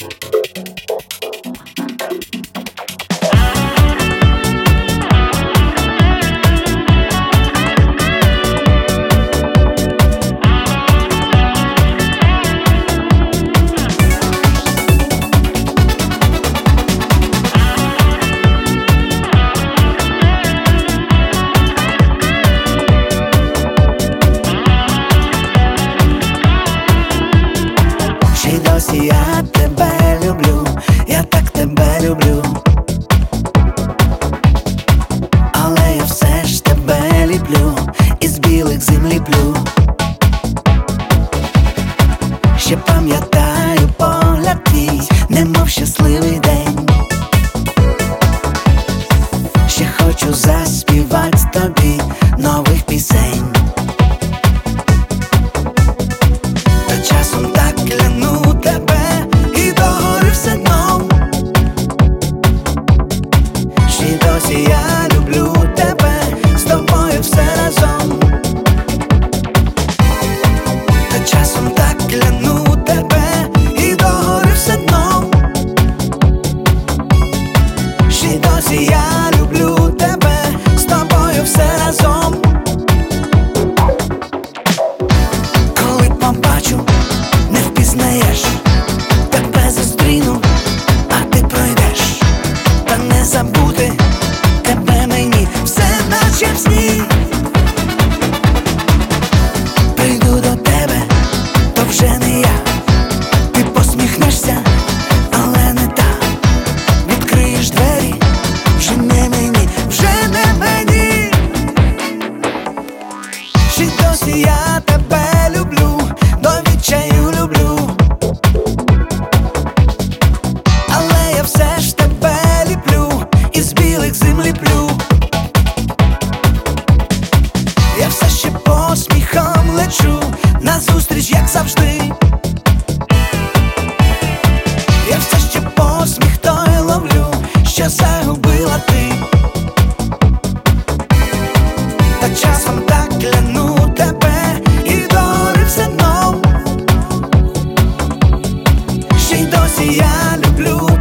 Я тебе люблю, я так тебе люблю, але я все ж тебе ліплю, із білих зим ліплю. Ще пам'ятаю погляд твій, немов щасливий день. Ще хочу заспівать тобі нових пісень. Та часом так кляну тебе і догори все дном. Ще й досі я люблю тебе, з тобою все разом. Та часом так кляну тебе і догори все дном. Ще й досі я люблю тебе, з тобою все разом. Коли побачу, не впізнаєш, тебе зустріну, а ти пройдеш. Та не забути тебе мені, все наче в сні. Прийду до тебе, то вже не я. Ти посміхнешся, але не так. Відкриєш двері, вже не мені, вже не мені. Ще досі я тебе люблю, до відчаю люблю, але я все ж тебе ліплю, із білих зим ліплю. Я все ще посміхом лечу, назустріч, як завжди. Я все ще посміх той ловлю, що загубила ти. Та часом так кляну тебе і догори все дном. Ще й досі я люблю